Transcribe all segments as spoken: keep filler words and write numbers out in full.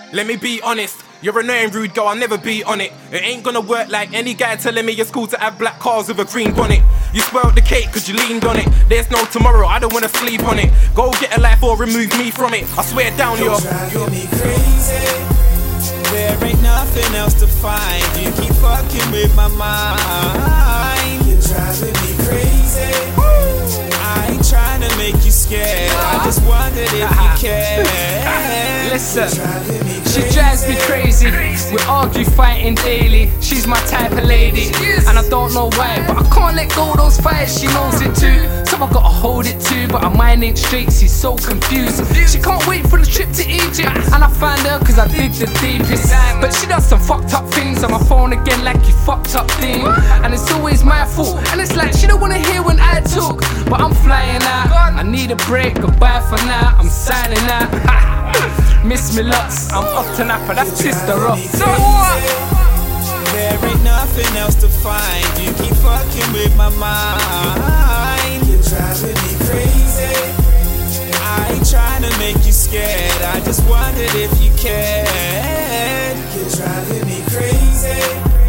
Let me be honest, you're annoying rude girl, I'll never be on it. It ain't gonna work like any guy telling me it's cool to have black cars with a green bonnet. You spoiled the cake cause you leaned on it. There's no tomorrow, I don't wanna sleep on it. Go get a life or remove me from it. I swear down you're driving me crazy. There ain't nothing else to find. You keep fucking with my mind. You're driving me crazy. I ain't trying to make you scared, I just wondered if you care. Listen, she drives me crazy. We argue, fighting daily. She's my type of lady, and I don't know why, but I can't let go of those fights. She knows it too, so I gotta hold it too. But her mind ain't straight, she's so confused. She can't wait for the trip to Egypt, and I find her cause I dig the deepest. But she does some fucked up things on my phone again, like you fucked up thing. And it's always my fault, and it's like she don't wanna hear when I talk. But I'm flying out, I need a break, goodbye for now, I'm signing out. Miss me lots, I'm off to Napa, that's sister off. So what? There ain't nothing else to find. You keep fucking with my mind. You're driving me crazy. I ain't trying to make you scared, I just wondered if you cared. You're driving me crazy.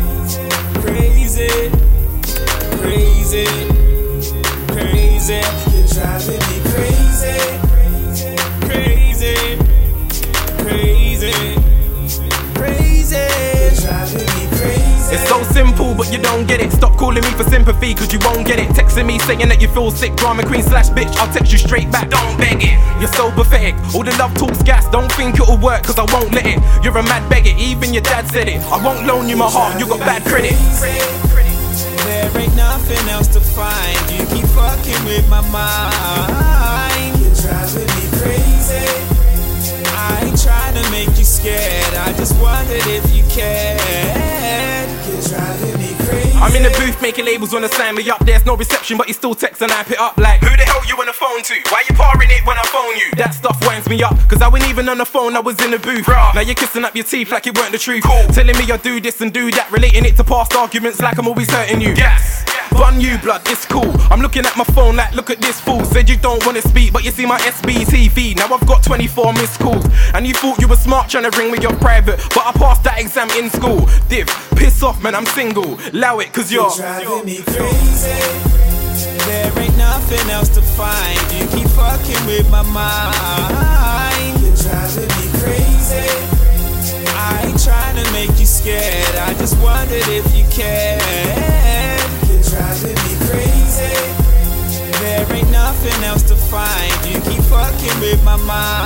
Crazy. Crazy. Crazy. You're driving me crazy. Crazy. Crazy. Crazy. You're driving me crazy. It's so simple, but you don't get it. Stop calling me for sympathy, cause you won't get it. Texting me saying that you feel sick, drama queen slash bitch, I'll text you straight back, don't beg it. You're so pathetic, all the love talk's gas. Don't think it'll work, cause I won't let it. You're a mad beggar, even your dad said it. I won't loan you my heart, you got bad credit. There ain't nothing else to find. You keep fucking with my mind. You're driving me crazy. I ain't trying to make you scared, I just wondered if you cared. You're driving me crazy. I'm in the booth making labels wanna sign me up. There's no reception but you still text and I pick up like, who the hell you on the phone to? Why you parring it when I phone you? That stuff winds me up, cause I wasn't even on the phone, I was in the booth. Bruh. Now you're kissing up your teeth like it weren't the truth. Cool. Telling me I do this and do that, relating it to past arguments like I'm always hurting you. Yes. Bun you blood, it's cool. I'm looking at my phone like, look at this fool. Said you don't wanna speak, but you see my S B T V. Now I've got twenty-four missed calls. And you thought you were smart trying to ring me your private, but I passed that exam in school. Div, piss off man, I'm single. Allow it cause you're, you're driving me crazy. There ain't nothing else to find. You keep fucking with my mind. You're driving me crazy. I ain't trying to make you scared, I just wondered if you cared. You're driving me crazy. There ain't nothing else to find. You keep fucking with my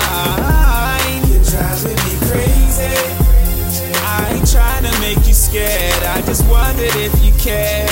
mind. You're driving me crazy. I ain't trying to make you scared, I just wondered if you cared.